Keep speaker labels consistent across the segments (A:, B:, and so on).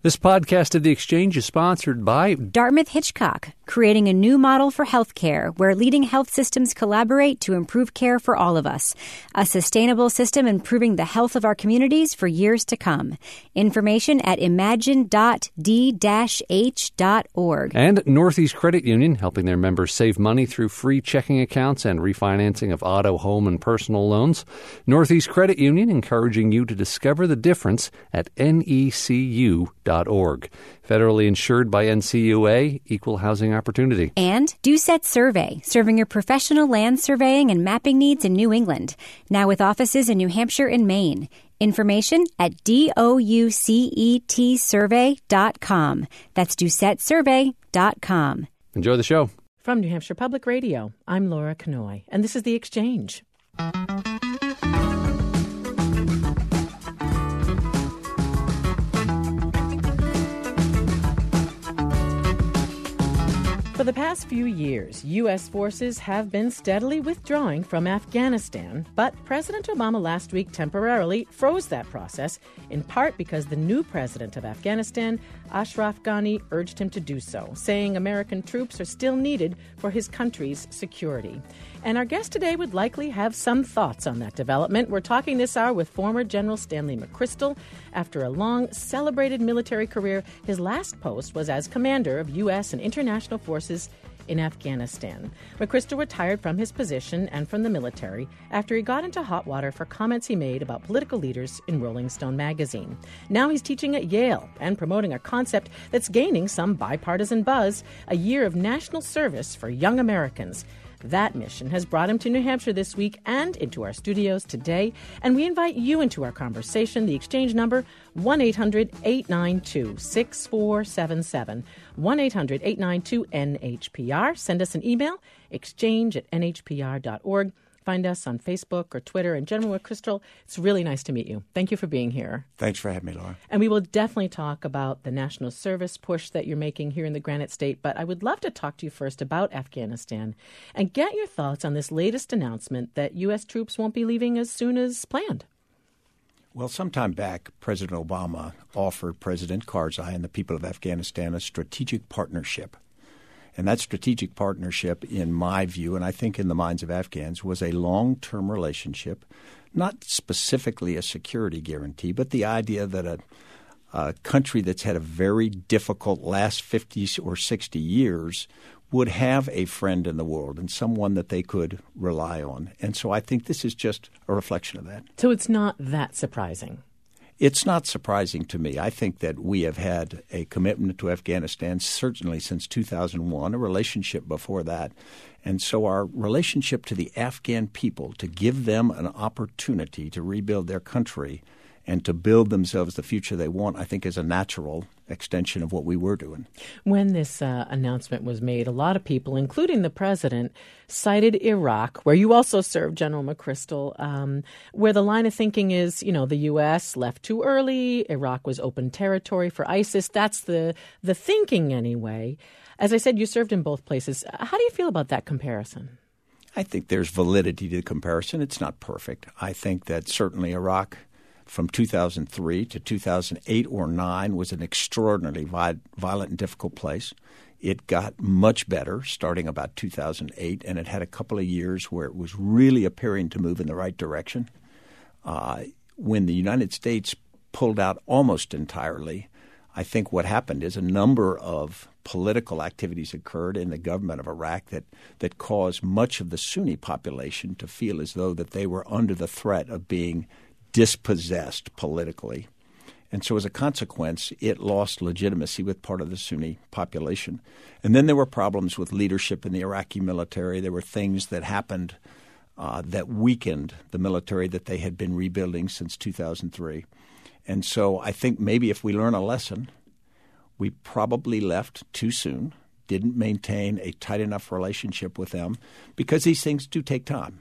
A: This podcast of The Exchange is sponsored by
B: Dartmouth-Hitchcock, creating a new model for healthcare where leading health systems collaborate to improve care for all of us. A sustainable system improving the health of our communities for years to come. Information at imagine.d-h.org.
A: And Northeast Credit Union, helping their members save money through free checking accounts and refinancing of auto, home, and personal loans. Northeast Credit Union encouraging you to discover the difference at necu.org. Federally insured by NCUA, Equal Housing Opportunity.
B: And Doucette Survey, serving your professional land surveying and mapping needs in New England. Now with offices in New Hampshire and Maine. Information at doucetsurvey.com. That's doucetsurvey.com.
A: Enjoy the show.
C: From New Hampshire Public Radio, I'm Laura Kanoy, and this is The Exchange. For the past few years, U.S. forces have been steadily withdrawing from Afghanistan, but President Obama last week temporarily froze that process, in part because the new president of Afghanistan, Ashraf Ghani, urged him to do so, saying American troops are still needed for his country's security. And our guest today would likely have some thoughts on that development. We're talking this hour with former General Stanley McChrystal. After a long, celebrated military career, his last post was as commander of U.S. and international forces in Afghanistan. McChrystal retired from his position and from the military after he got into hot water for comments he made about political leaders in Rolling Stone magazine. Now he's teaching at Yale and promoting a concept that's gaining some bipartisan buzz, a year of national service for young Americans. That mission has brought him to New Hampshire this week and into our studios today, and we invite you into our conversation. The exchange number, 1-800-892-6477, 1-800-892-NHPR. Send us an email, exchange@nhpr.org. Find us on Facebook or Twitter. And General McChrystal, it's really nice to meet you. Thank you for being here.
D: Thanks for having me, Laura.
C: And we will definitely talk about the national service push that you're making here in the Granite State. But I would love to talk to you first about Afghanistan and get your thoughts on this latest announcement that U.S. troops won't be leaving as soon as planned.
D: Well, sometime back, President Obama offered President Karzai and the people of Afghanistan a strategic partnership. And that strategic partnership, in my view, and I think in the minds of Afghans, was a long-term relationship, not specifically a security guarantee, but the idea that a country that's had a very difficult last 50 or 60 years would have a friend in the world and someone that they could rely on. And so I think this is just a reflection of that.
C: So it's not that surprising.
D: It's not surprising to me. I think that we have had a commitment to Afghanistan certainly since 2001, a relationship before that. And so our relationship to the Afghan people, to give them an opportunity to rebuild their country and to build themselves the future they want, I think is a natural extension of what we were doing.
C: When this announcement was made, a lot of people, including the president, cited Iraq, where you also served, General McChrystal, where the line of thinking is, you know, the U.S. left too early, Iraq was open territory for ISIS. That's the thinking anyway. As I said, you served in both places. How do you feel about that comparison?
D: I think there's validity to the comparison. It's not perfect. I think that certainly Iraq from 2003 to 2008 or 9 was an extraordinarily violent and difficult place. It got much better starting about 2008, and it had a couple of years where it was really appearing to move in the right direction. When the United States pulled out almost entirely, I think what happened is a number of political activities occurred in the government of Iraq that caused much of the Sunni population to feel as though that they were under the threat of being dispossessed politically. And so as a consequence, it lost legitimacy with part of the Sunni population. And then there were problems with leadership in the Iraqi military. There were things that happened that weakened the military that they had been rebuilding since 2003. And so I think maybe if we learn a lesson, we probably left too soon, didn't maintain a tight enough relationship with them, because these things do take time.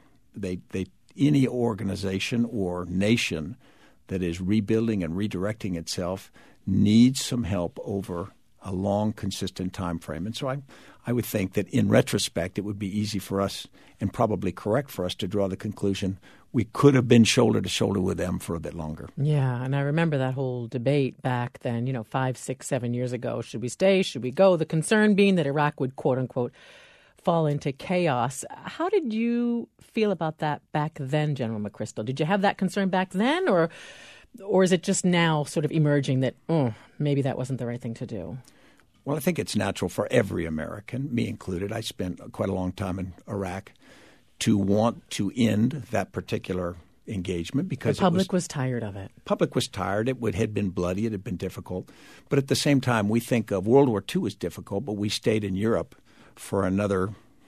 D: Any organization or nation that is rebuilding and redirecting itself needs some help over a long, consistent time frame. And so I would think that in retrospect, it would be easy for us and probably correct for us to draw the conclusion we could have been shoulder to shoulder with them for a bit longer.
C: Yeah, and I remember that whole debate back then, 5, 6, 7 years ago. Should we stay? Should we go? The concern being that Iraq would, quote unquote, fall into chaos. How did you feel about that back then, General McChrystal? Did you have that concern back then, or is it just now sort of emerging that maybe that wasn't the right thing to do?
D: Well, I think it's natural for every American, me included. I spent quite a long time in Iraq, to want to end that particular engagement because
C: the public was tired of it.
D: Public was tired. It had been bloody. It had been difficult. But at the same time, we think of World War II as difficult, but we stayed in Europe for another,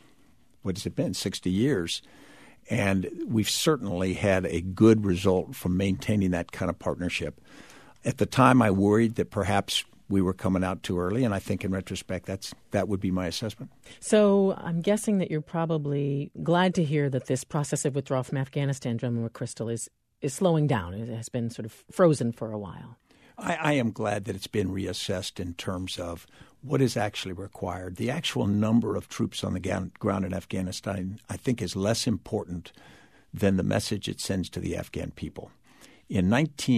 D: 60 years. And we've certainly had a good result from maintaining that kind of partnership. At the time, I worried that perhaps we were coming out too early, and I think in retrospect that would be my assessment.
C: So I'm guessing that you're probably glad to hear that this process of withdrawal from Afghanistan, General McChrystal, is slowing down. It has been sort of frozen for a while.
D: I am glad that it's been reassessed in terms of what is actually required. The actual number of troops on the ground in Afghanistan, I think, is less important than the message it sends to the Afghan people. In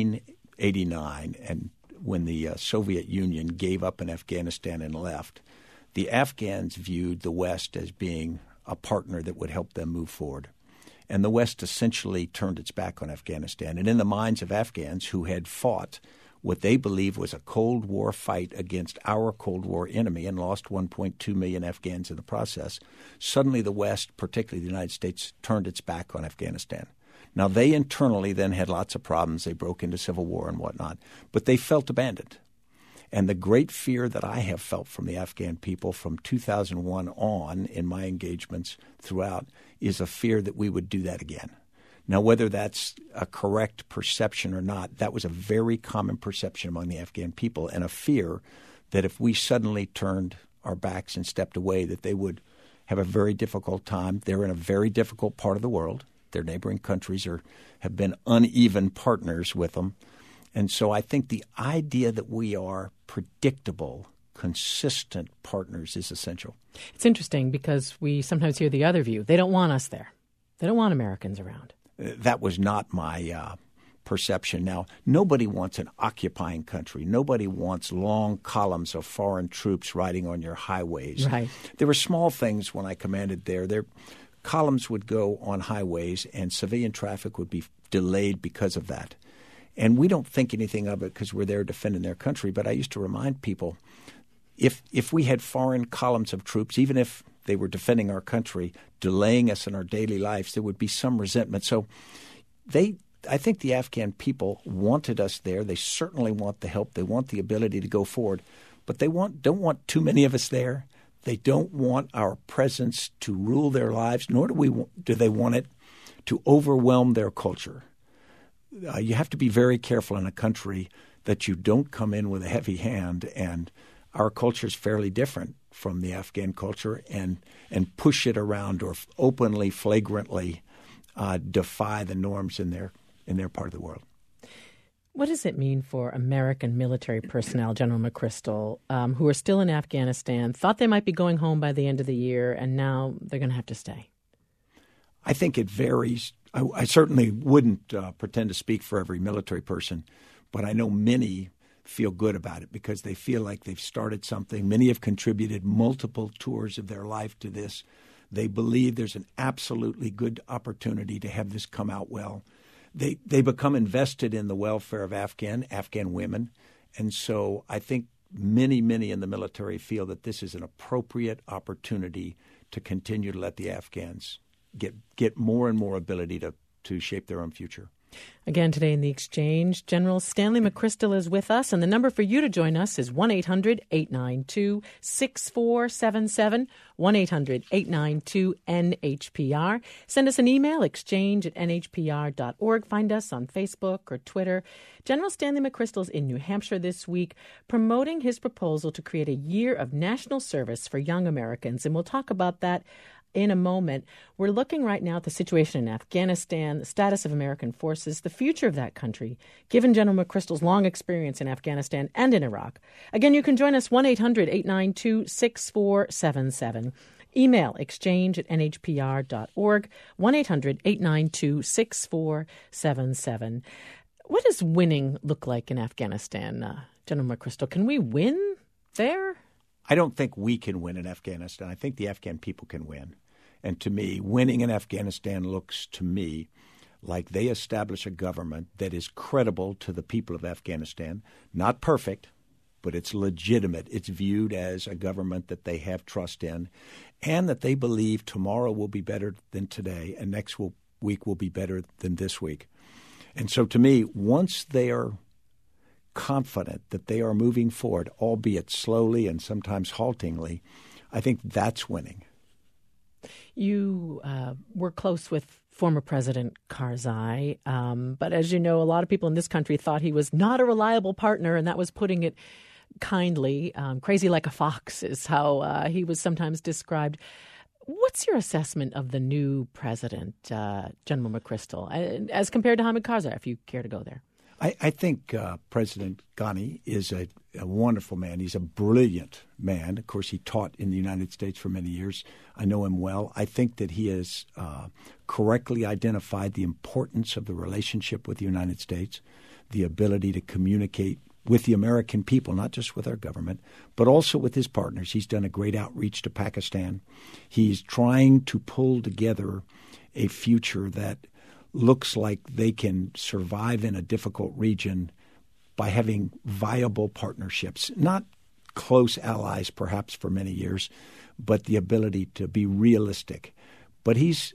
D: 1989, and when the Soviet Union gave up in Afghanistan and left, the Afghans viewed the West as being a partner that would help them move forward. And the West essentially turned its back on Afghanistan. And in the minds of Afghans who had fought what they believed was a Cold War fight against our Cold War enemy and lost 1.2 million Afghans in the process, suddenly the West, particularly the United States, turned its back on Afghanistan. Now, they internally then had lots of problems. They broke into civil war and whatnot, but they felt abandoned. And the great fear that I have felt from the Afghan people from 2001 on in my engagements throughout is a fear that we would do that again. Now, whether that's a correct perception or not, that was a very common perception among the Afghan people, and a fear that if we suddenly turned our backs and stepped away, that they would have a very difficult time. They're in a very difficult part of the world. Their neighboring countries have been uneven partners with them. And so I think the idea that we are predictable, consistent partners is essential.
C: It's interesting because we sometimes hear the other view. They don't want us there. They don't want Americans around.
D: That was not my perception. Now, nobody wants an occupying country. Nobody wants long columns of foreign troops riding on your highways.
C: Right.
D: There were small things when I commanded there. Columns would go on highways and civilian traffic would be delayed because of that. And we don't think anything of it because we're there defending their country. But I used to remind people, if we had foreign columns of troops, even if they were defending our country, delaying us in our daily lives, there would be some resentment. So I think the Afghan people wanted us there. They certainly want the help. They want the ability to go forward. But they don't want too many of us there. They don't want our presence to rule their lives, nor do they want it to overwhelm their culture. You have to be very careful in a country that you don't come in with a heavy hand, and our culture is fairly different from the Afghan culture, and push it around or openly, flagrantly defy the norms in their part of the world.
C: What does it mean for American military personnel, General McChrystal, who are still in Afghanistan, thought they might be going home by the end of the year, and now they're going to have to stay?
D: I think it varies. I certainly wouldn't pretend to speak for every military person, but I know many feel good about it because they feel like they've started something. Many have contributed multiple tours of their life to this. They believe there's an absolutely good opportunity to have this come out well. They become invested in the welfare of Afghan women. And so I think many in the military feel that this is an appropriate opportunity to continue to let the Afghans get more and more ability to shape their own future.
C: Again, today in the Exchange, General Stanley McChrystal is with us, and the number for you to join us is 1-800-892-6477, 1-800-892-NHPR. Send us an email, exchange@nhpr.org. Find us on Facebook or Twitter. General Stanley McChrystal is in New Hampshire this week promoting his proposal to create a year of national service for young Americans, and we'll talk about that in a moment. We're looking right now at the situation in Afghanistan, the status of American forces, the future of that country, given General McChrystal's long experience in Afghanistan and in Iraq. Again, you can join us 1-800-892-6477. Email exchange@nhpr.org, 1-800-892-6477. What does winning look like in Afghanistan, General McChrystal? Can we win there?
D: I don't think we can win in Afghanistan. I think the Afghan people can win. And to me, winning in Afghanistan looks to me like they establish a government that is credible to the people of Afghanistan, not perfect, but it's legitimate. It's viewed as a government that they have trust in and that they believe tomorrow will be better than today and next week will be better than this week. And so to me, once they are confident that they are moving forward, albeit slowly and sometimes haltingly, I think that's winning.
C: You were close with former President Karzai, but as you know, a lot of people in this country thought he was not a reliable partner, and that was putting it kindly. Crazy like a fox is how he was sometimes described. What's your assessment of the new president, General McChrystal, as compared to Hamid Karzai, if you care to go there?
D: I think President Ghani is a wonderful man. He's a brilliant man. Of course, he taught in the United States for many years. I know him well. I think that he has correctly identified the importance of the relationship with the United States, the ability to communicate with the American people, not just with our government, but also with his partners. He's done a great outreach to Pakistan. He's trying to pull together a future that looks like they can survive in a difficult region by having viable partnerships, not close allies perhaps for many years, but the ability to be realistic. But he's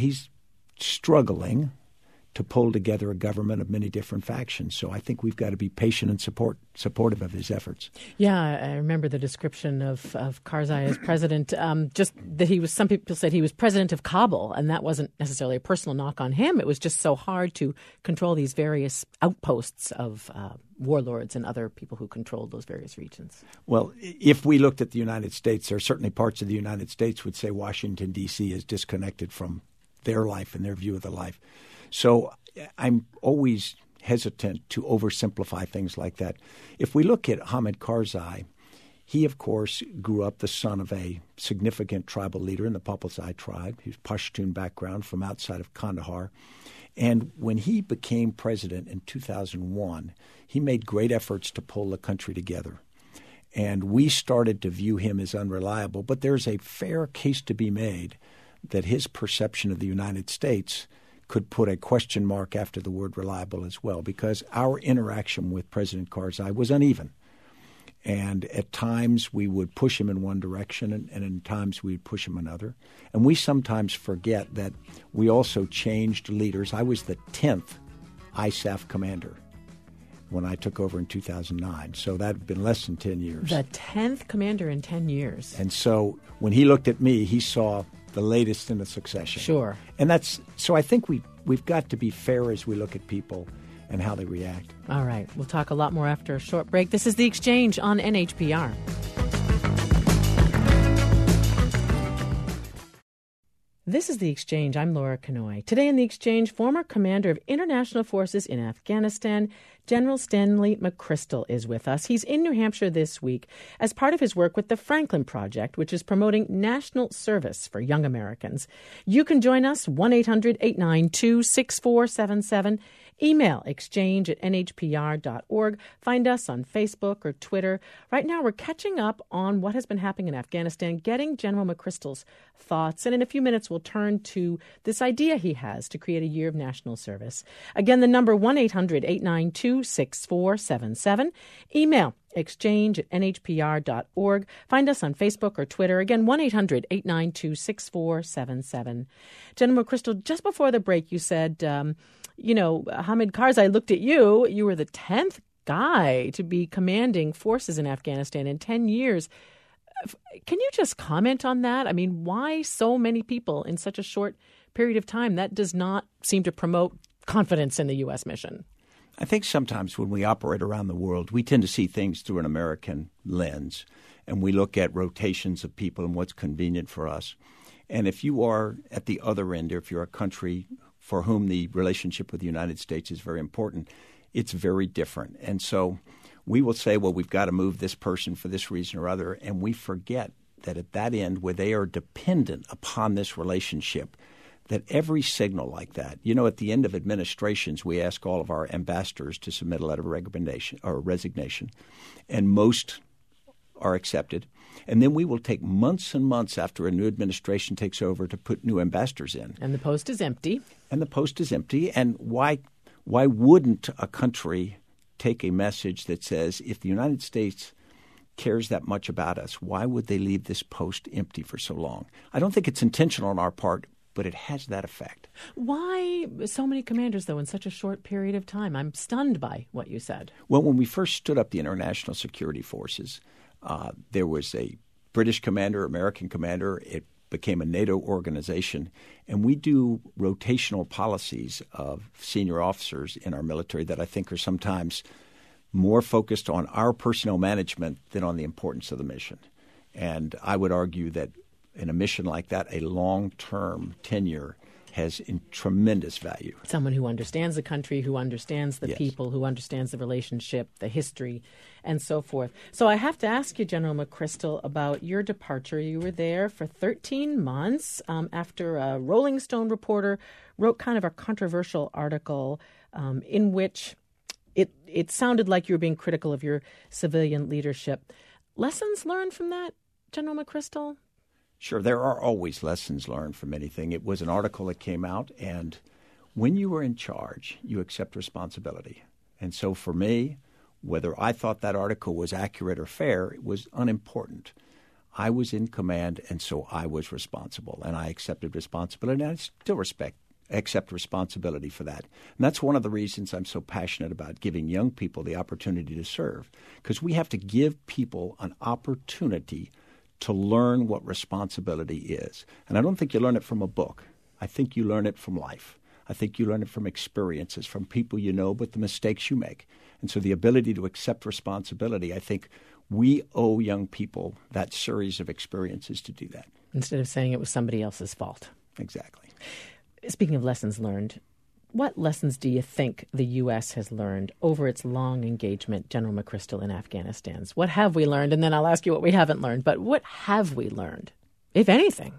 D: struggling to pull together a government of many different factions. So I think we've got to be patient and supportive of his efforts.
C: Yeah, I remember the description of Karzai as president, just that he was, some people said he was president of Kabul, and that wasn't necessarily a personal knock on him. It was just so hard to control these various outposts of warlords and other people who controlled those various regions.
D: Well, if we looked at the United States, there are certainly parts of the United States would say Washington, D.C. is disconnected from their life and their view of the life. So I'm always hesitant to oversimplify things like that. If we look at Hamid Karzai, he, of course, grew up the son of a significant tribal leader in the Papuksai tribe. He was Pashtun background from outside of Kandahar. And when he became president in 2001, he made great efforts to pull the country together. And we started to view him as unreliable. But there's a fair case to be made that his perception of the United States could put a question mark after the word reliable as well, because our interaction with President Karzai was uneven. And at times we would push him in one direction, and in times we would push him another. And we sometimes forget that we also changed leaders. I was the 10th ISAF commander when I took over in 2009. So that had been less than 10 years.
C: The 10th commander in 10 years.
D: And so when he looked at me, he saw the latest in the succession.
C: Sure.
D: And so I think we've got to be fair as we look at people and how they react.
C: All right. We'll talk a lot more after a short break. This is The Exchange on NHPR. This is The Exchange. I'm Laura Kanoy. Today in The Exchange, former commander of international forces in Afghanistan, General Stanley McChrystal, is with us. He's in New Hampshire this week as part of his work with the Franklin Project, which is promoting national service for young Americans. You can join us, 1-800-892-6477. Email exchange@nhpr.org. Find us on Facebook or Twitter. Right now, we're catching up on what has been happening in Afghanistan, getting General McChrystal's thoughts. And in a few minutes, we'll turn to this idea he has to create a year of national service. Again, the number 1-800-892-6477. Email exchange@nhpr.org. Find us on Facebook or Twitter. Again, 1-800-892-6477. General McChrystal, just before the break, you said, Hamid Karzai looked at you. You were the 10th guy to be commanding forces in Afghanistan in 10 years. Can you just comment on that? I mean, why so many people in such a short period of time? That does not seem to promote confidence in the U.S. mission.
D: I think sometimes when we operate around the world, we tend to see things through an American lens, and we look at rotations of people and what's convenient for us. And if you are at the other end, or if you're a country for whom the relationship with the United States is very important, it's very different. And so we will say, well, we've got to move this person for this reason or other, and we forget that at that end where they are dependent upon this relationship, that every signal like that, at the end of administrations, we ask all of our ambassadors to submit a letter of recommendation or resignation, and most are accepted. And then we will take months and months after a new administration takes over to put new ambassadors in.
C: And the post is empty.
D: And why wouldn't a country take a message that says, if the United States cares that much about us, why would they leave this post empty for so long? I don't think it's intentional on our part, but it has that effect.
C: Why so many commanders, though, in such a short period of time? I'm stunned by what you said.
D: Well, when we first stood up the International Security Forces, there was a British commander, American commander. It became a NATO organization. And we do rotational policies of senior officers in our military that I think are sometimes more focused on our personnel management than on the importance of the mission. And I would argue that in a mission like that, a long-term tenure has tremendous value.
C: Someone who understands the country, who understands the
D: Yes.
C: people, who understands the relationship, the history, and so forth. So I have to ask you, General McChrystal, about your departure. You were there for 13 months after a Rolling Stone reporter wrote kind of a controversial article in which it sounded like you were being critical of your civilian leadership. Lessons learned from that, General McChrystal?
D: Sure, there are always lessons learned from anything. It was an article that came out, and when you are in charge, you accept responsibility. And so for me, whether I thought that article was accurate or fair, it was unimportant. I was in command, and so I was responsible, and I accepted responsibility, and I still accept responsibility for that. And that's one of the reasons I'm so passionate about giving young people the opportunity to serve, because we have to give people an opportunity to learn what responsibility is. And I don't think you learn it from a book. I think you learn it from life. I think you learn it from experiences, from people you know, but the mistakes you make. And so the ability to accept responsibility, I think we owe young people that series of experiences to do that.
C: Instead of saying it was somebody else's fault.
D: Exactly.
C: Speaking of lessons learned, what lessons do you think the U.S. has learned over its long engagement, General McChrystal, in Afghanistan? What have we learned? And then I'll ask you what we haven't learned. But what have we learned, if anything?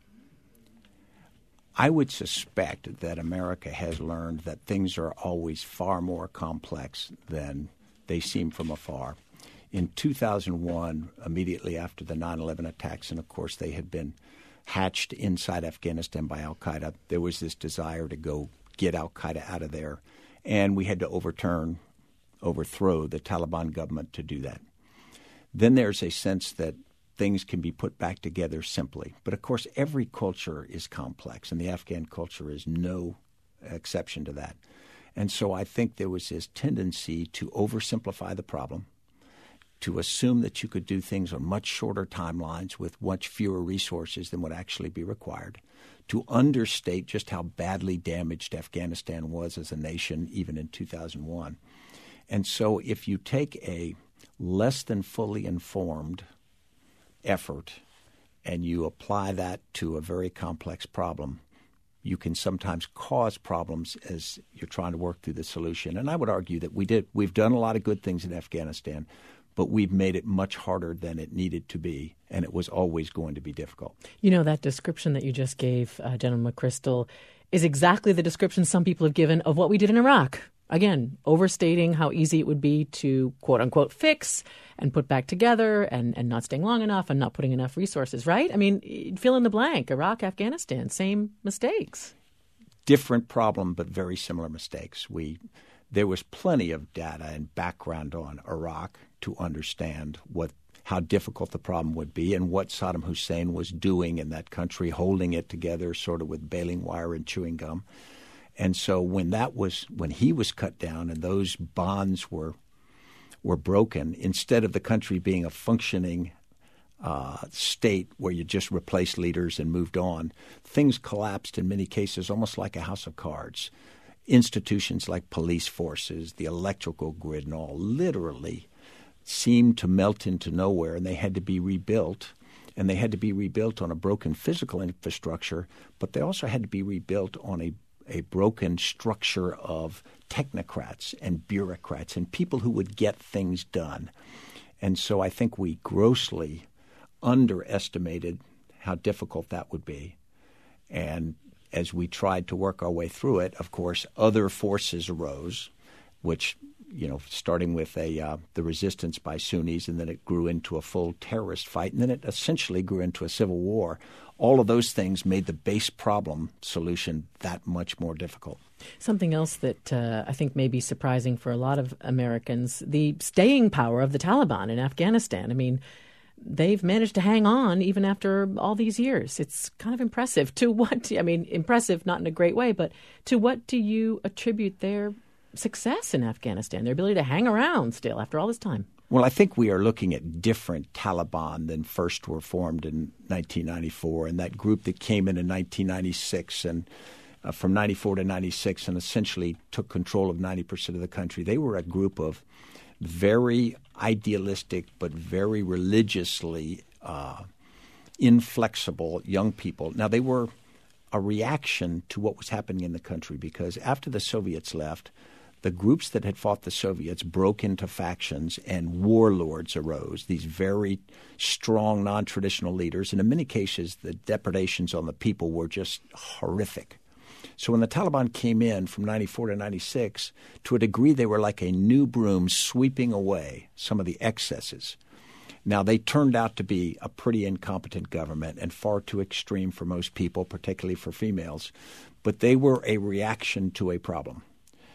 D: I would suspect that America has learned that things are always far more complex than they seem from afar. In 2001, immediately after the 9/11 attacks, and of course they had been hatched inside Afghanistan by al-Qaeda, there was this desire to go get al-Qaeda out of there, and we had to overthrow the Taliban government to do that. Then there's a sense that things can be put back together simply. But of course, every culture is complex, and the Afghan culture is no exception to that. And so I think there was this tendency to oversimplify the problem, to assume that you could do things on much shorter timelines with much fewer resources than would actually be required, to understate just how badly damaged Afghanistan was as a nation, even in 2001. And so if you take a less than fully informed effort and you apply that to a very complex problem, you can sometimes cause problems as you're trying to work through the solution. And I would argue that we've done a lot of good things in Afghanistan, but we've made it much harder than it needed to be, and it was always going to be difficult.
C: You know, that description that you just gave, General McChrystal, is exactly the description some people have given of what we did in Iraq. Again, overstating how easy it would be to, quote-unquote, fix and put back together and not staying long enough and not putting enough resources, right? I mean, fill in the blank. Iraq, Afghanistan, same mistakes.
D: Different problem, but very similar mistakes. There was plenty of data and background on Iraq to understand how difficult the problem would be and what Saddam Hussein was doing in that country, holding it together sort of with baling wire and chewing gum. And so when he was cut down and those bonds were broken, instead of the country being a functioning state where you just replaced leaders and moved on, things collapsed in many cases almost like a house of cards. Institutions like police forces, the electrical grid and all literally seemed to melt into nowhere, and they had to be rebuilt and they had to be rebuilt on a broken physical infrastructure, but they also had to be rebuilt on a broken structure of technocrats and bureaucrats and people who would get things done. And so I think we grossly underestimated how difficult that would be. And as we tried to work our way through it, of course, other forces arose, which, starting with the resistance by Sunnis, and then it grew into a full terrorist fight, and then it essentially grew into a civil war. All of those things made the base problem solution that much more difficult.
C: Something else that I think may be surprising for a lot of Americans, the staying power of the Taliban in Afghanistan. I mean, they've managed to hang on even after all these years. It's kind of impressive. Impressive not in a great way, but to what do you attribute their success in Afghanistan, their ability to hang around still after all this time?
D: Well, I think we are looking at different Taliban than first were formed in 1994, and that group that came in 1996 and from 94 to 96 and essentially took control of 90% of the country. They were a group of very idealistic but very religiously inflexible young people. Now, they were a reaction to what was happening in the country because after the Soviets left, the groups that had fought the Soviets broke into factions and warlords arose, these very strong, non-traditional leaders. And in many cases, the depredations on the people were just horrific. So when the Taliban came in from 94 to 96, to a degree they were like a new broom sweeping away some of the excesses. Now, they turned out to be a pretty incompetent government and far too extreme for most people, particularly for females. But they were a reaction to a problem.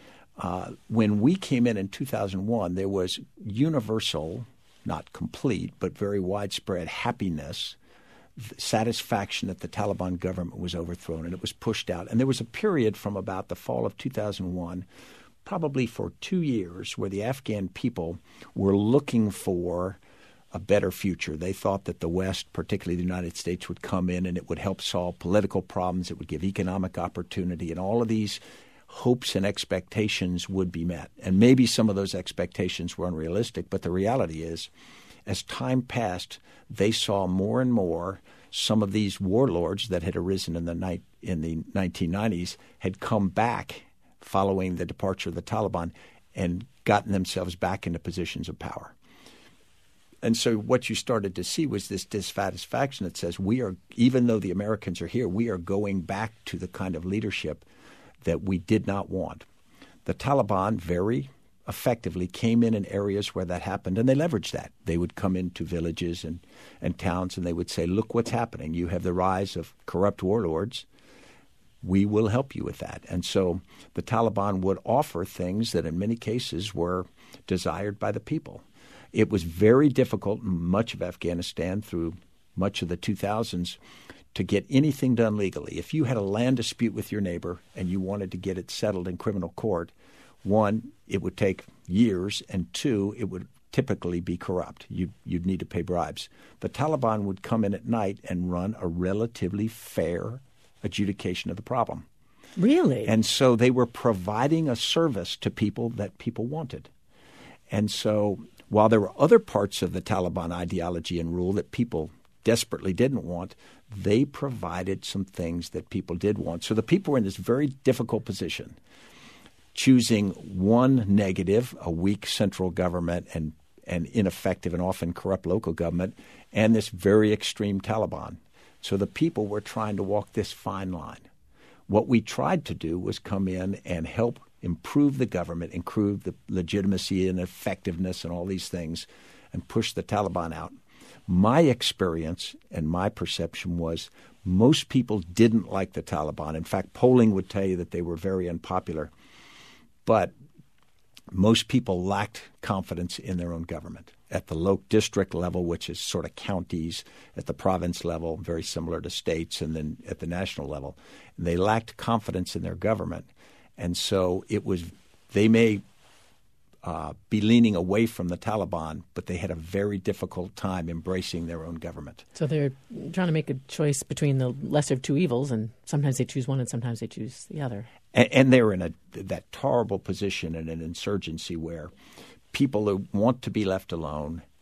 D: When we came in 2001, there was universal, not complete, but very widespread happiness, satisfaction that the Taliban government was overthrown and it was pushed out. And there was a period from about the fall of 2001, probably for 2 years, where the Afghan people were looking for a better future. They thought that the West, particularly the United States, would come in and it would help solve political problems. It would give economic opportunity, and all of these hopes and expectations would be met. And maybe some of those expectations were unrealistic, but the reality is, as time passed, they saw more and more some of these warlords that had arisen in the 1990s had come back following the departure of the Taliban and gotten themselves back into positions of power. And so what you started to see was this dissatisfaction that says even though the Americans are here, we are going back to the kind of leadership that we did not want. The Taliban very effectively came in areas where that happened, and they leveraged that. They would come into villages and towns, and they would say, look what's happening. You have the rise of corrupt warlords. We will help you with that. And so the Taliban would offer things that in many cases were desired by the people. It was very difficult in much of Afghanistan through much of the 2000s to get anything done legally. If you had a land dispute with your neighbor and you wanted to get it settled in criminal court, one, it would take years, and two, it would typically be corrupt. You'd need to pay bribes. The Taliban would come in at night and run a relatively fair adjudication of the problem.
C: Really?
D: And so they were providing a service to people that people wanted. And so while there were other parts of the Taliban ideology and rule that people desperately didn't want, they provided some things that people did want. So the people were in this very difficult position, choosing one negative, a weak central government and ineffective and often corrupt local government, and this very extreme Taliban. So the people were trying to walk this fine line. What we tried to do was come in and help improve the government, improve the legitimacy and effectiveness and all these things, and push the Taliban out. My experience and my perception was most people didn't like the Taliban. In fact, polling would tell you that they were very unpopular. But most people lacked confidence in their own government at the local district level, which is sort of counties, at the province level, very similar to states, and then at the national level. And they lacked confidence in their government. And so they may be leaning away from the Taliban, but they had a very difficult time embracing their own government.
C: So they're trying to make a choice between the lesser of two evils, and sometimes they choose one and sometimes they choose the other.
D: And they're in that horrible position in an insurgency where people who want to be left alone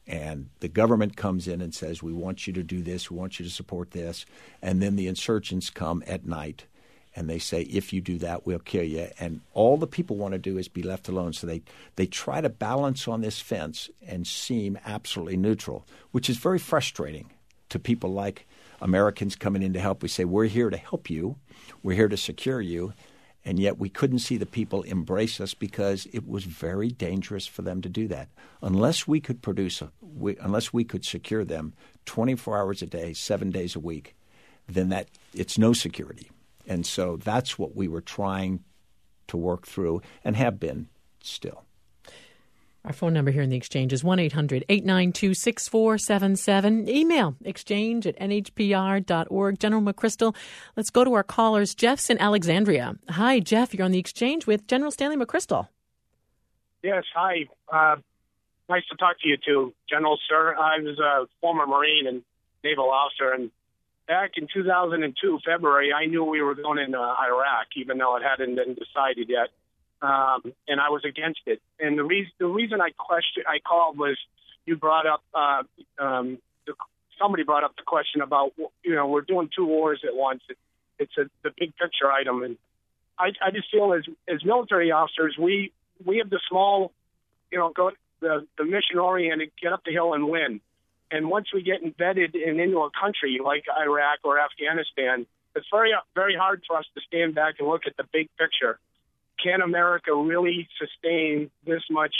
D: And the government comes in and says, we want you to do this, we want you to support this. And then the insurgents come at night and they say, if you do that, we'll kill you. And all the people want to do is be left alone. So they try to balance on this fence and seem absolutely neutral, which is very frustrating to people like Americans coming in to help. We say, we're here to help you. We're here to secure you. And yet we couldn't see the people embrace us because it was very dangerous for them to do that. Unless we could unless we could secure them 24 hours a day, 7 days a week, then it's no security. And so that's what we were trying to work through and have been still.
C: Our phone number here in the Exchange is 1-800-892-6477. Email exchange@nhpr.org. General McChrystal, let's go to our callers. Jeff's in Alexandria. Hi, Jeff. You're on the Exchange with General Stanley McChrystal.
E: Yes, hi. Nice to talk to you too, General, sir. I was a former Marine and naval officer, and back in 2002, February, I knew we were going into Iraq, even though it hadn't been decided yet. And I was against it. And the reason I called was you brought up somebody brought up the question about, we're doing two wars at once. It's the big picture item, and I just feel as military officers we have the small, go the mission oriented, get up the hill and win. And once we get embedded into a country like Iraq or Afghanistan, it's very very hard for us to stand back and look at the big picture. Can America really sustain this much,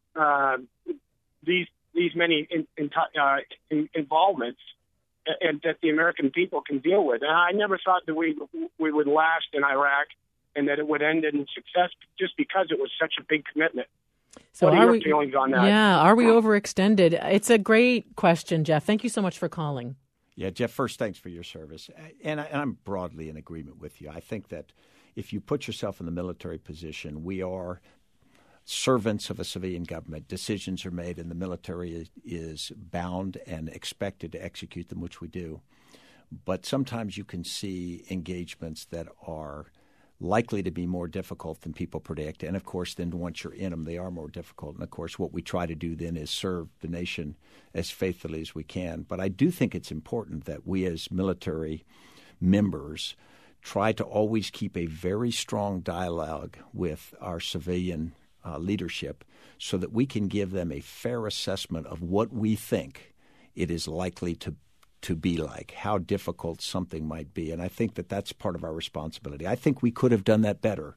E: these many involvements, and that the American people can deal with? And I never thought that we would last in Iraq and that it would end in success just because it was such a big commitment.
C: So
E: what are your feelings on that?
C: Yeah, are we overextended? It's a great question, Jeff. Thank you so much for calling.
D: Yeah, Jeff, first, thanks for your service. And I'm broadly in agreement with you. I think that if you put yourself in the military position, we are servants of a civilian government. Decisions are made, and the military is bound and expected to execute them, which we do. But sometimes you can see engagements that are likely to be more difficult than people predict. And, of course, then once you're in them, they are more difficult. And, of course, what we try to do then is serve the nation as faithfully as we can. But I do think it's important that we as military members try to always keep a very strong dialogue with our civilian leadership so that we can give them a fair assessment of what we think it is likely to be like, how difficult something might be. And I think that that's part of our responsibility. I think we could have done that better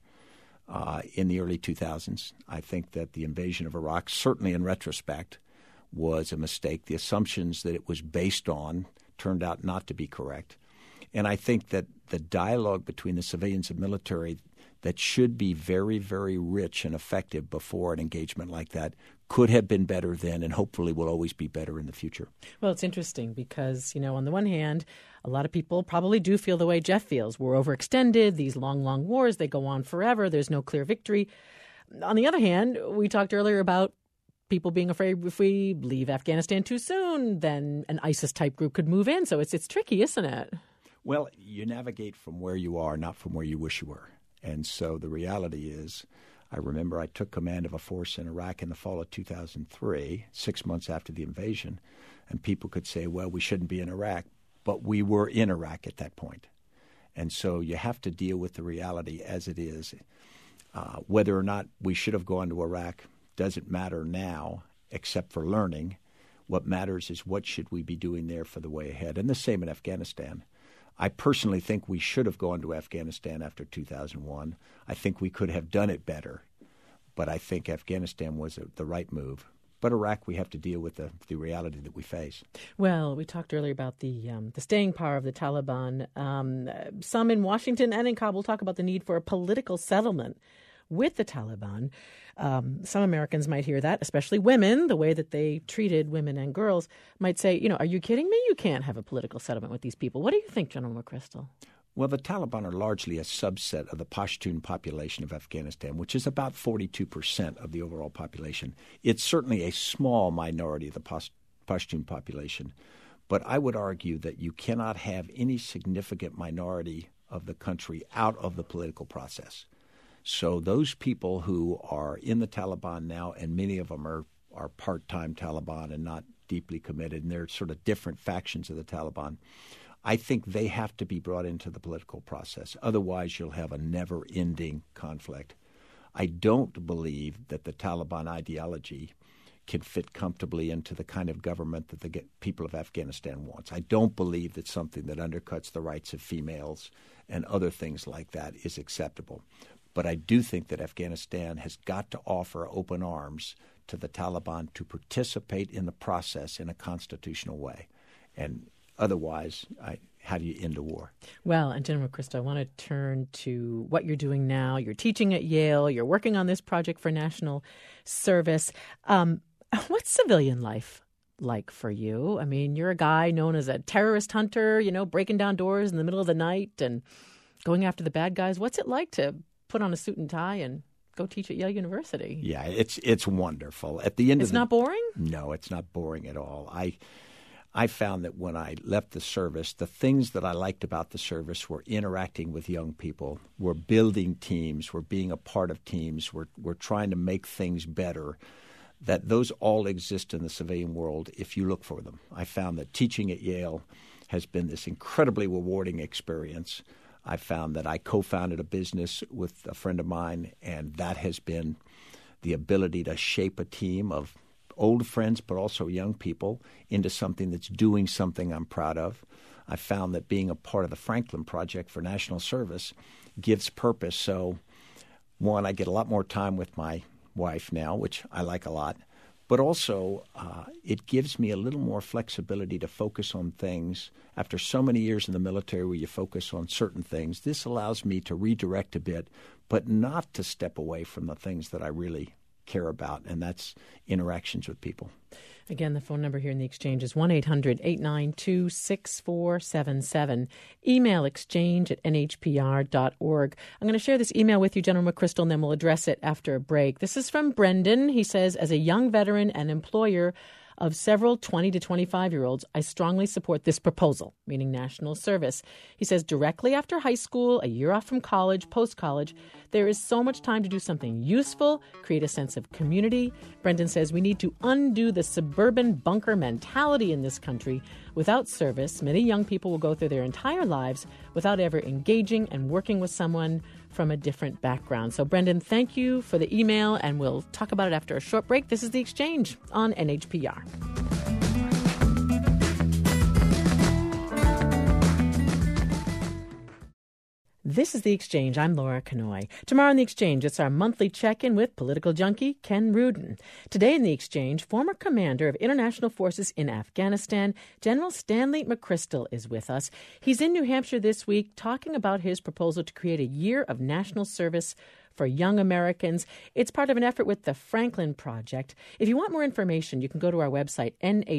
D: in the early 2000s. I think that the invasion of Iraq, certainly in retrospect, was a mistake. The assumptions that it was based on turned out not to be correct. And I think that the dialogue between the civilians and military that should be very, very rich and effective before an engagement like that could have been better then and hopefully will always be better in the future.
C: Well, it's interesting because, on the one hand, a lot of people probably do feel the way Jeff feels. We're overextended. These long, long wars, they go on forever. There's no clear victory. On the other hand, we talked earlier about people being afraid if we leave Afghanistan too soon, then an ISIS-type group could move in. So it's tricky, isn't it?
D: Well, you navigate from where you are, not from where you wish you were. And so the reality is, I remember I took command of a force in Iraq in the fall of 2003, 6 months after the invasion, and people could say, well, we shouldn't be in Iraq, but we were in Iraq at that point. And so you have to deal with the reality as it is. Whether or not we should have gone to Iraq doesn't matter now, except for learning. What matters is what should we be doing there for the way ahead. And the same in Afghanistan. I personally think we should have gone to Afghanistan after 2001. I think we could have done it better, but I think Afghanistan was the right move. But Iraq, we have to deal with the reality that we face.
C: Well, we talked earlier about the staying power of the Taliban. Some in Washington and in Kabul talk about the need for a political settlement with the Taliban. Some Americans might hear that, especially women, the way that they treated women and girls, might say, are you kidding me? You can't have a political settlement with these people. What do you think, General McChrystal?
D: Well, the Taliban are largely a subset of the Pashtun population of Afghanistan, which is about 42% of the overall population. It's certainly a small minority of the Pashtun population, but I would argue that you cannot have any significant minority of the country out of the political process. So those people who are in the Taliban now, and many of them are are part-time Taliban and not deeply committed, and they're sort of different factions of the Taliban. I think they have to be brought into the political process. Otherwise, you'll have a never-ending conflict. I don't believe that the Taliban ideology can fit comfortably into the kind of government that the people of Afghanistan wants. I don't believe that something that undercuts the rights of females and other things like that is acceptable. But I do think that Afghanistan has got to offer open arms to the Taliban to participate in the process in a constitutional way. And otherwise, how do you end a war?
C: Well, and General McChrystal, I want to turn to what you're doing now. You're teaching at Yale. You're working on this project for national service. What's civilian life like for you? I mean, you're a guy known as a terrorist hunter, breaking down doors in the middle of the night and going after the bad guys. What's it like to put on a suit and tie and go teach at Yale University?
D: Yeah, it's wonderful. At the end
C: it's not boring?
D: No, it's not boring at all. I found that when I left the service, the things that I liked about the service were interacting with young people, were building teams, were being a part of teams, we're trying to make things better, that those all exist in the civilian world if you look for them. I found that teaching at Yale has been this incredibly rewarding experience. I found that I co-founded a business with a friend of mine, and that has been the ability to shape a team of old friends but also young people into something that's doing something I'm proud of. I found that being a part of the Franklin Project for National Service gives purpose. So, one, I get a lot more time with my wife now, which I like a lot, but also it gives me a little more flexibility to focus on things. After so many years in the military where you focus on certain things, this allows me to redirect a bit, but not to step away from the things that I really care about, and that's interactions with people.
C: Again, the phone number here in the Exchange is 1-800-892-6477. Email exchange@nhpr.org. I'm going to share this email with you, General McChrystal, and then we'll address it after a break. This is from Brendan. He says, as a young veteran and employer of several 20 to 25-year-olds, I strongly support this proposal, meaning national service. He says, directly after high school, a year off from college, post-college, there is so much time to do something useful, create a sense of community. Brendan says we need to undo the suburban bunker mentality in this country. Without service, many young people will go through their entire lives without ever engaging and working with someone from a different background. So, Brendan, thank you for the email, and we'll talk about it after a short break. This is The Exchange on NHPR. This is The Exchange. I'm Laura Kanoy. Tomorrow on The Exchange, it's our monthly check-in with political junkie Ken Rudin. Today in The Exchange, former commander of international forces in Afghanistan, General Stanley McChrystal, is with us. He's in New Hampshire this week talking about his proposal to create a year of national service for young Americans. It's part of an effort with the Franklin Project. If you want more information, you can go to our website,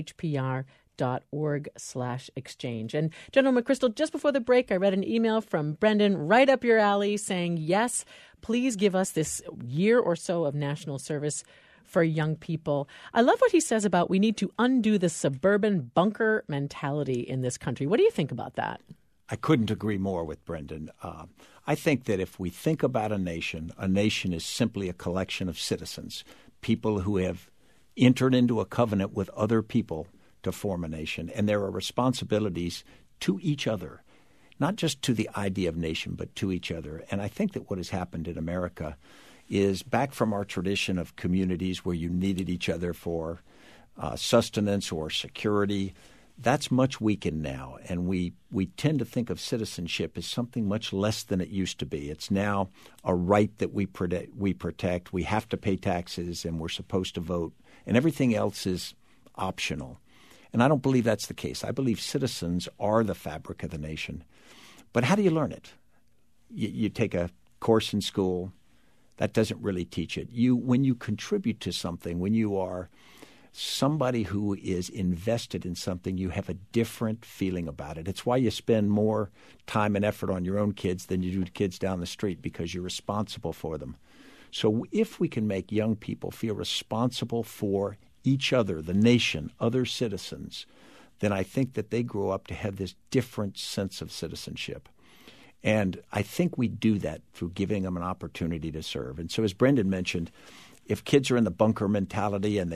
C: nhpr.org/exchange. And General McChrystal, just before the break, I read an email from Brendan right up your alley saying, yes, please give us this year or so of national service for young people. I love what he says about we need to undo the suburban bunker mentality in this country. What do you think about that?
D: I couldn't agree more with Brendan. I think that if we think about a nation is simply a collection of citizens, people who have entered into a covenant with other people to form a nation, and there are responsibilities to each other, not just to the idea of nation, but to each other. And I think that what has happened in America is back from our tradition of communities where you needed each other for sustenance or security. That's much weakened now, and we tend to think of citizenship as something much less than it used to be. It's now a right that we protect. We have to pay taxes, and we're supposed to vote, and everything else is optional. And I don't believe that's the case. I believe citizens are the fabric of the nation. But how do you learn it? You take a course in school. That doesn't really teach it. When you contribute to something, when you are somebody who is invested in something, you have a different feeling about it. It's why you spend more time and effort on your own kids than you do kids down the street, because you're responsible for them. So if we can make young people feel responsible for each other, the nation, other citizens, then I think that they grow up to have this different sense of citizenship. And I think we do that through giving them an opportunity to serve. And so as Brendan mentioned, if kids are in the bunker mentality and they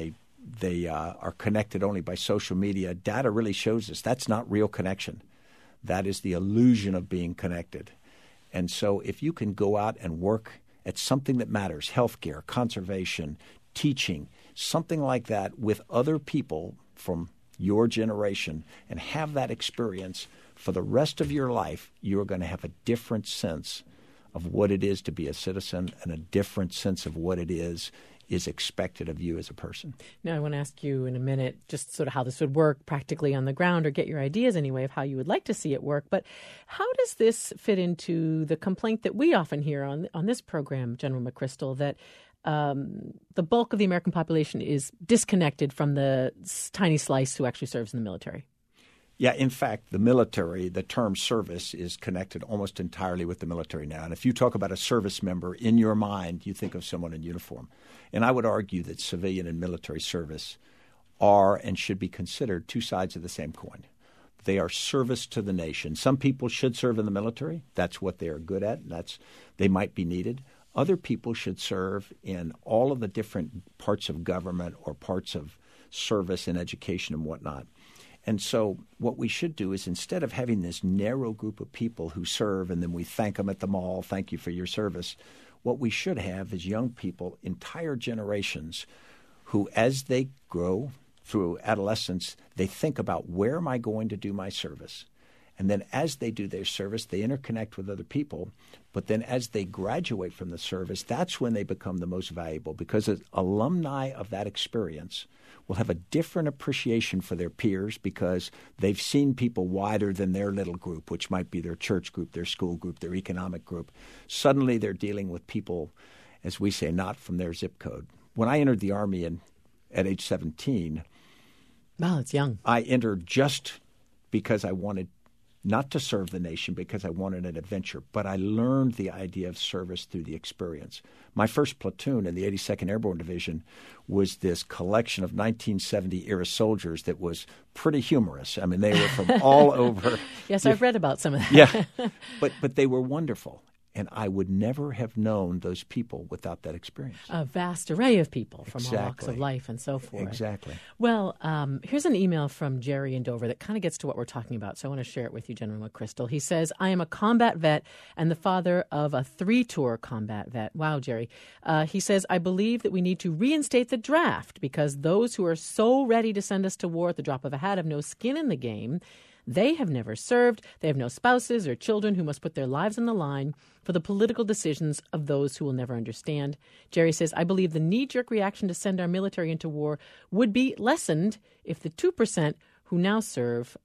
D: they are connected only by social media. Data really shows us that's not real connection. That is the illusion of being connected. And so if you can go out and work at something that matters, healthcare, conservation, teaching, something like that with other people from your generation and have that experience for the rest of your life, you're going to have a different sense of what it is to be a citizen and a different sense of what it is expected of you as a person.
C: Now, I want to ask you in a minute just sort of how this would work practically on the ground, or get your ideas anyway of how you would like to see it work. But how does this fit into the complaint that we often hear on this program, General McChrystal, that the bulk of the American population is disconnected from the tiny slice who actually serves in the military?
D: Yeah, in fact, the military, the term service is connected almost entirely with the military now. And if you talk about a service member, in your mind, you think of someone in uniform. And I would argue that civilian and military service are and should be considered two sides of the same coin. They are service to the nation. Some people should serve in the military. That's what they are good at. They might be needed. Other people should serve in all of the different parts of government or parts of service and education and whatnot. And so what we should do is, instead of having this narrow group of people who serve and then we thank them at the mall, thank you for your service, what we should have is young people, entire generations, who as they grow through adolescence, they think about, where am I going to do my service? And then as they do their service, they interconnect with other people. But then as they graduate from the service, that's when they become the most valuable, because as alumni of that experience will have a different appreciation for their peers because they've seen people wider than their little group, which might be their church group, their school group, their economic group. Suddenly they're dealing with people, as we say, not from their zip code. When I entered the Army at age 17,
C: wow, it's young.
D: I entered just because I wanted not to serve the nation, because I wanted an adventure, but I learned the idea of service through the experience. My first platoon in the 82nd Airborne Division was this collection of 1970-era soldiers that was pretty humorous. I mean, they were from all over.
C: Yes, I've read about some of that.
D: Yeah, but they were wonderful. And I would never have known those people without that experience.
C: A vast array of people from
D: Exactly.
C: all walks of life and so forth.
D: Exactly.
C: Well, here's an email from Jerry in Dover that kind of gets to what we're talking about, so I want to share it with you, General McChrystal. He says, I am a combat vet and the father of a 3-tour combat vet. Wow, Jerry. He says, I believe that we need to reinstate the draft because those who are so ready to send us to war at the drop of a hat have no skin in the game. They have never served. They have no spouses or children who must put their lives on the line for the political decisions of those who will never understand. Jerry says, I believe the knee-jerk reaction to send our military into war would be lessened if the 2% who now serve,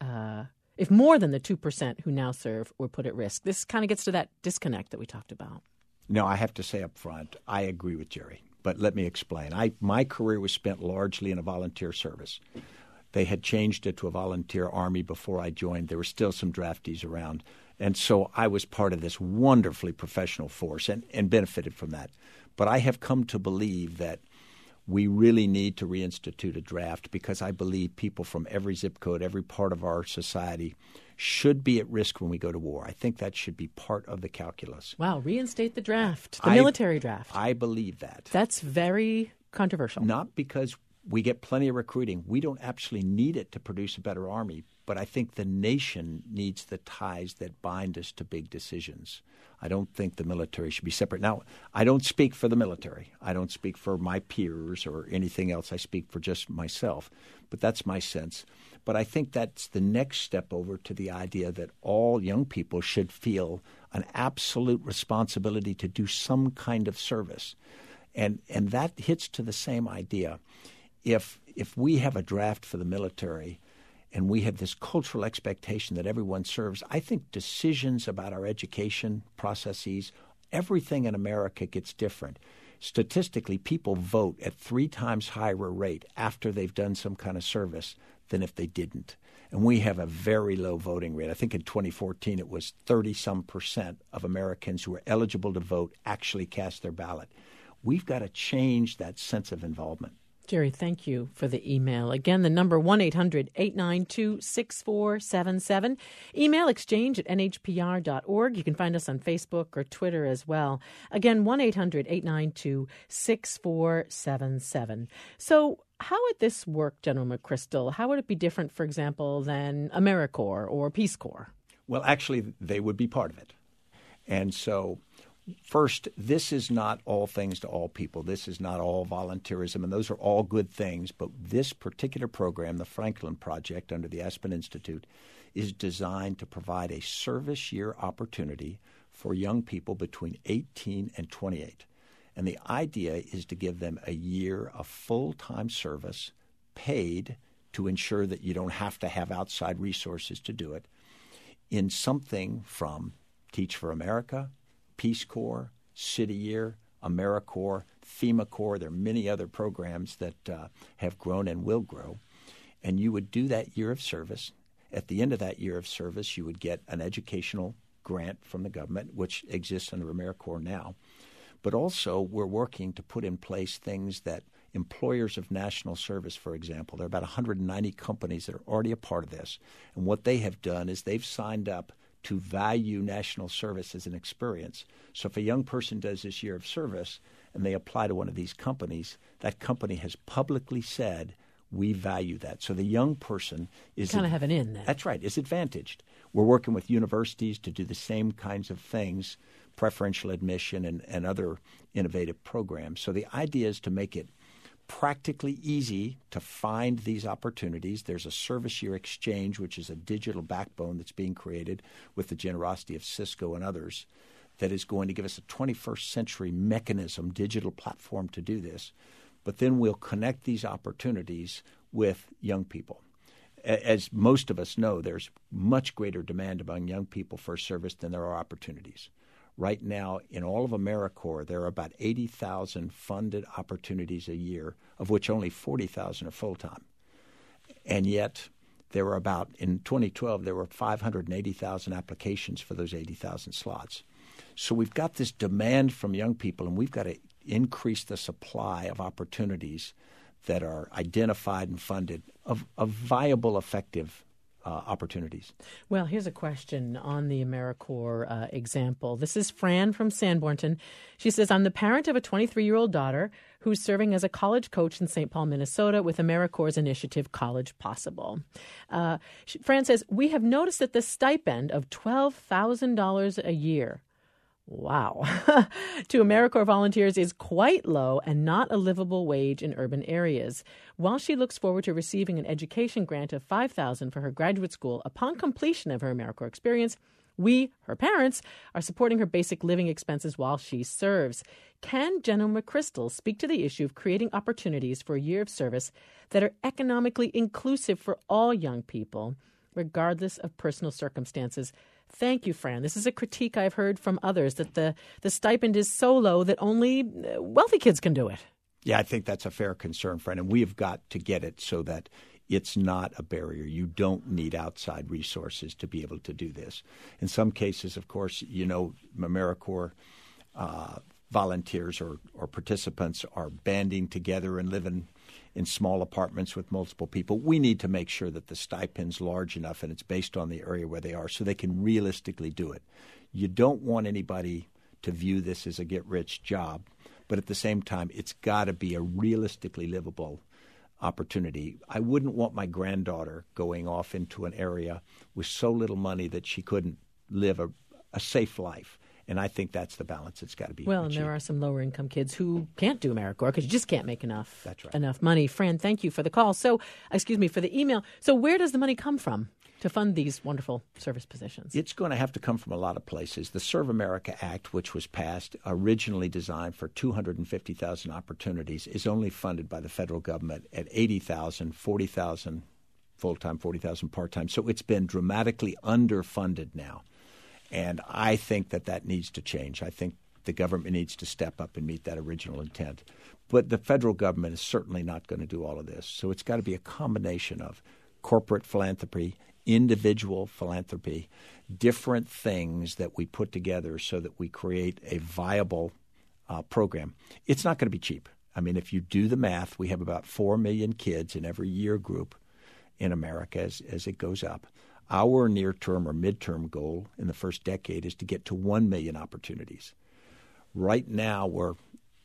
C: if more than the 2% who now serve were put at risk. This kind of gets to that disconnect that we talked about.
D: No, I have to say up front, I agree with Jerry. But let me explain. My career was spent largely in a volunteer service. They had changed it to a volunteer army before I joined. There were still some draftees around. And so I was part of this wonderfully professional force and benefited from that. But I have come to believe that we really need to reinstitute a draft because I believe people from every zip code, every part of our society should be at risk when we go to war. I think that should be part of the calculus.
C: Wow, reinstate the draft, the military draft.
D: I believe that.
C: That's very controversial.
D: Not because we get plenty of recruiting. We don't actually need it to produce a better army, but I think the nation needs the ties that bind us to big decisions. I don't think the military should be separate. Now, I don't speak for the military. I don't speak for my peers or anything else. I speak for just myself, but that's my sense. But I think that's the next step over to the idea that all young people should feel an absolute responsibility to do some kind of service. And that hits to the same idea. If we have a draft for the military and we have this cultural expectation that everyone serves, I think decisions about our education processes, everything in America gets different. Statistically, people vote at 3 times higher rate after they've done some kind of service than if they didn't. And we have a very low voting rate. I think in 2014 it was 30-some% of Americans who were eligible to vote actually cast their ballot. We've got to change that sense of involvement.
C: Jerry, thank you for the email. Again, the number 1-800-892-6477. Email exchange@nhpr.org. You can find us on Facebook or Twitter as well. Again, 1-800-892-6477. So How would this work, General McChrystal? How would it be different, for example, than AmeriCorps or Peace Corps?
D: Well, actually, they would be part of it. And so, first, this is not all things to all people. This is not all volunteerism, and those are all good things. But this particular program, the Franklin Project under the Aspen Institute, is designed to provide a service year opportunity for young people between 18 and 28. And the idea is to give them a year of full-time service paid to ensure that you don't have to have outside resources to do it in something from Teach for America, Peace Corps, City Year, AmeriCorps, FEMA Corps. There are many other programs that have grown and will grow. And you would do that year of service. At the end of that year of service, you would get an educational grant from the government, which exists under AmeriCorps now. But also, we're working to put in place things that employers of national service, for example, there are about 190 companies that are already a part of this. And what they have done is they've signed up to value national service as an experience. So if a young person does this year of service and they apply to one of these companies, that company has publicly said, we value that. So the young person is
C: kind of have an in then.
D: That's right, is advantaged. We're working with universities to do the same kinds of things, preferential admission and other innovative programs. So the idea is to make it practically easy to find these opportunities. There's a service year exchange, which is a digital backbone that's being created with the generosity of Cisco and others, that is going to give us a 21st century mechanism, digital platform to do this. But then we'll connect these opportunities with young people. As most of us know, there's much greater demand among young people for service than there are opportunities. Right now, in all of AmeriCorps, there are about 80,000 funded opportunities a year, of which only 40,000 are full-time. And yet, there were in 2012, there were 580,000 applications for those 80,000 slots. So we've got this demand from young people, and we've got to increase the supply of opportunities that are identified and funded of viable, effective opportunities.
C: Well, here's a question on the AmeriCorps example. This is Fran from Sanbornton. She says, I'm the parent of a 23-year-old daughter who's serving as a college coach in St. Paul, Minnesota with AmeriCorps' initiative College Possible. Fran says, we have noticed that the stipend of $12,000 a year wow, to AmeriCorps volunteers is quite low and not a livable wage in urban areas. While she looks forward to receiving an education grant of $5,000 for her graduate school upon completion of her AmeriCorps experience, we, her parents, are supporting her basic living expenses while she serves. Can General McChrystal speak to the issue of creating opportunities for a year of service that are economically inclusive for all young people, regardless of personal circumstances? Thank you, Fran. This is a critique I've heard from others, that the stipend is so low that only wealthy kids can do it.
D: Yeah, I think that's a fair concern, Fran, and we have got to get it so that it's not a barrier. You don't need outside resources to be able to do this. In some cases, of course, AmeriCorps volunteers or participants are banding together and living in small apartments with multiple people. We need to make sure that the stipend's large enough and it's based on the area where they are so they can realistically do it. You don't want anybody to view this as a get-rich job, but at the same time, it's got to be a realistically livable opportunity. I wouldn't want my granddaughter going off into an area with so little money that she couldn't live a safe life. And I think that's the balance that's got to be
C: Well,
D: achieved.
C: And there are some lower-income kids who can't do AmeriCorps because you just can't make enough money. Fran, thank you for the call. For the email. So where does the money come from to fund these wonderful service positions?
D: It's going to have to come from a lot of places. The Serve America Act, which was passed, originally designed for 250,000 opportunities, is only funded by the federal government at 80,000, 40,000 full-time, 40,000 part-time. So it's been dramatically underfunded now. And I think that needs to change. I think the government needs to step up and meet that original intent. But the federal government is certainly not going to do all of this. So it's got to be a combination of corporate philanthropy, individual philanthropy, different things that we put together so that we create a viable program. It's not going to be cheap. I mean, if you do the math, we have about 4 million kids in every year group in America as it goes up. Our near-term or mid-term goal in the first decade is to get to 1 million opportunities. Right now, we're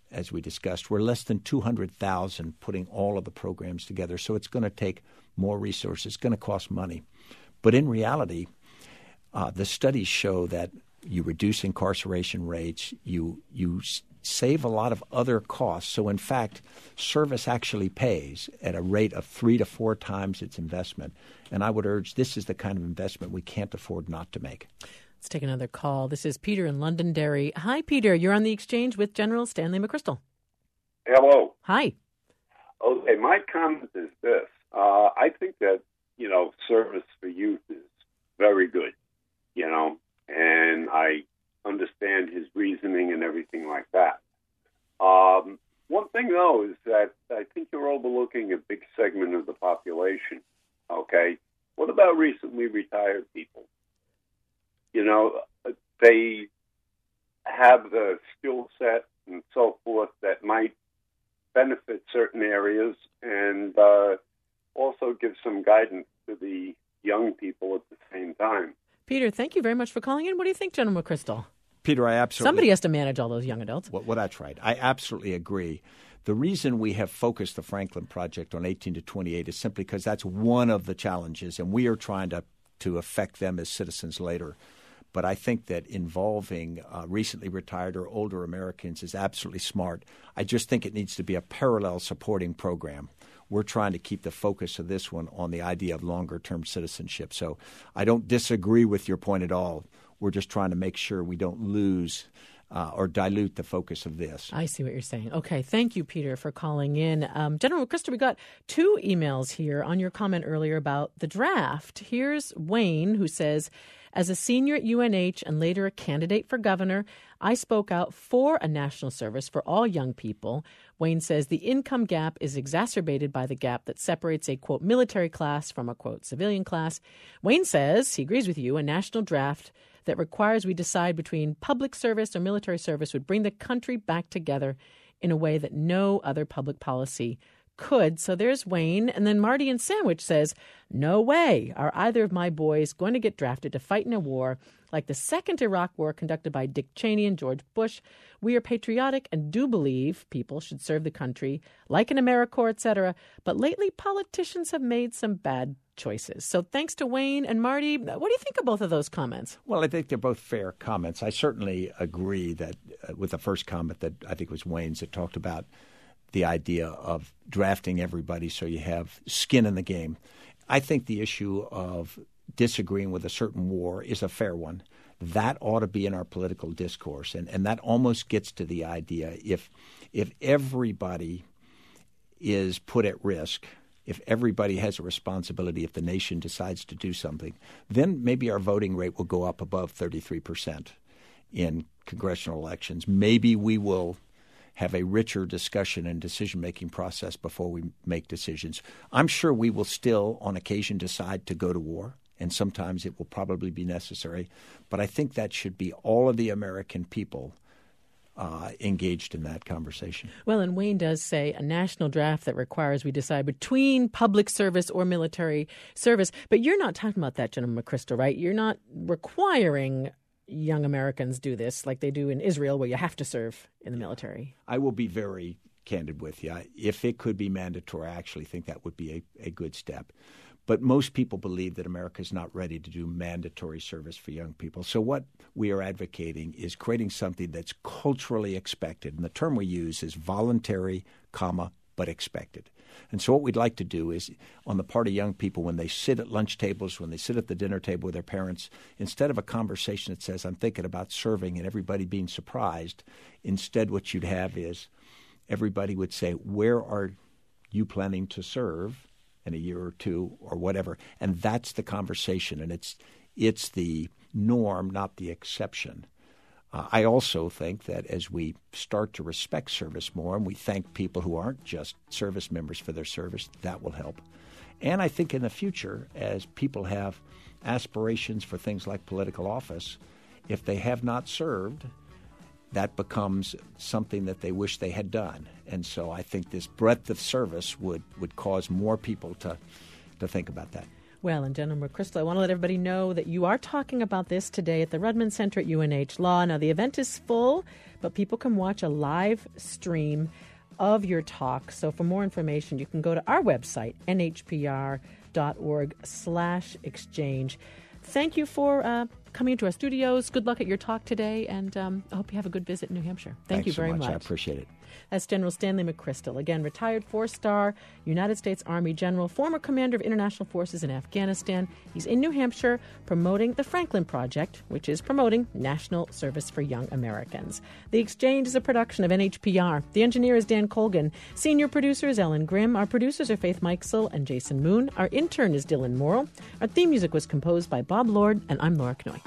D: as we discussed, we're less than 200,000 putting all of the programs together. So it's going to take more resources. It's going to cost money. But in reality, the studies show that you reduce incarceration rates, you save a lot of other costs. So, in fact, service actually pays at a rate of 3 to 4 times its investment. And I would urge this is the kind of investment we can't afford not to make.
C: Let's take another call. This is Peter in Londonderry. Hi, Peter. You're on the Exchange with General Stanley McChrystal.
F: Hello.
C: Hi.
F: Okay, my comment is this. I think that, service for youth is very good, and I understand his reasoning and everything like that. One thing, though, is that I think you're overlooking a big segment of the population, okay? What about recently retired people? They have the skill set and so forth that might benefit certain areas and also give some guidance to the young people at the same time.
C: Peter, thank you very much for calling in. What do you think, General McChrystal?
D: Peter, I absolutely...
C: Somebody has to manage all those young adults.
D: Well, that's right. I absolutely agree. The reason we have focused the Franklin Project on 18 to 28 is simply because that's one of the challenges, and we are trying to affect them as citizens later. But I think that involving recently retired or older Americans is absolutely smart. I just think it needs to be a parallel supporting program. We're trying to keep the focus of this one on the idea of longer-term citizenship. So I don't disagree with your point at all. We're just trying to make sure we don't lose or dilute the focus of this.
C: I see what you're saying. Okay. Thank you, Peter, for calling in. General McChrystal, we got 2 emails here on your comment earlier about the draft. Here's Wayne, who says, as a senior at UNH and later a candidate for governor, I spoke out for a national service for all young people. Wayne says the income gap is exacerbated by the gap that separates a, quote, military class from a, quote, civilian class. Wayne says he agrees with you. A national draft that requires we decide between public service or military service would bring the country back together in a way that no other public policy could. So there's Wayne. And then Marty in Sandwich says, no way are either of my boys going to get drafted to fight in a war like the second Iraq war conducted by Dick Cheney and George Bush. We are patriotic and do believe people should serve the country like in AmeriCorps, etc. But lately, politicians have made some bad choices. So thanks to Wayne and Marty. What do you think of both of those comments?
D: Well, I think they're both fair comments. I certainly agree that with the first comment that I think was Wayne's that talked about the idea of drafting everybody so you have skin in the game. I think the issue of disagreeing with a certain war is a fair one. That ought to be in our political discourse. And that almost gets to the idea if everybody is put at risk, if everybody has a responsibility, if the nation decides to do something, then maybe our voting rate will go up above 33% in congressional elections. Maybe we will have a richer discussion and decision-making process before we make decisions. I'm sure we will still, on occasion, decide to go to war, and sometimes it will probably be necessary. But I think that should be all of the American people engaged in that conversation.
C: Well, and Wayne does say a national draft that requires we decide between public service or military service. But you're not talking about that, General McChrystal, right? You're not requiring young Americans do this like they do in Israel, where you have to serve in the military.
D: I will be very candid with you. If it could be mandatory, I actually think that would be a good step. But most people believe that America is not ready to do mandatory service for young people. So what we are advocating is creating something that's culturally expected. And the term we use is voluntary, but expected. And so what we'd like to do is, on the part of young people, when they sit at lunch tables, when they sit at the dinner table with their parents, instead of a conversation that says, I'm thinking about serving, and everybody being surprised, instead what you'd have is everybody would say, where are you planning to serve in a year or two or whatever? And that's the conversation, and it's the norm, not the exception. I also think that as we start to respect service more and we thank people who aren't just service members for their service, that will help. And I think in the future, as people have aspirations for things like political office, if they have not served, that becomes something that they wish they had done. And so I think this breadth of service would cause more people to think about that.
C: Well, and General McChrystal, I want to let everybody know that you are talking about this today at the Rudman Center at UNH Law. Now, the event is full, but people can watch a live stream of your talk. So for more information, you can go to our website, nhpr.org/exchange. Thank you for coming into our studios. Good luck at your talk today, and I hope you have a good visit in New Hampshire. Thank you very much.
D: I appreciate it.
C: That's General Stanley McChrystal, again, retired 4-star United States Army General, former commander of international forces in Afghanistan. He's in New Hampshire promoting the Franklin Project, which is promoting national service for young Americans. The Exchange is a production of NHPR. The engineer is Dan Colgan. Senior producer is Ellen Grimm. Our producers are Faith Mikesell and Jason Moon. Our intern is Dylan Morrill. Our theme music was composed by Bob Lord, and I'm Laura Knoy.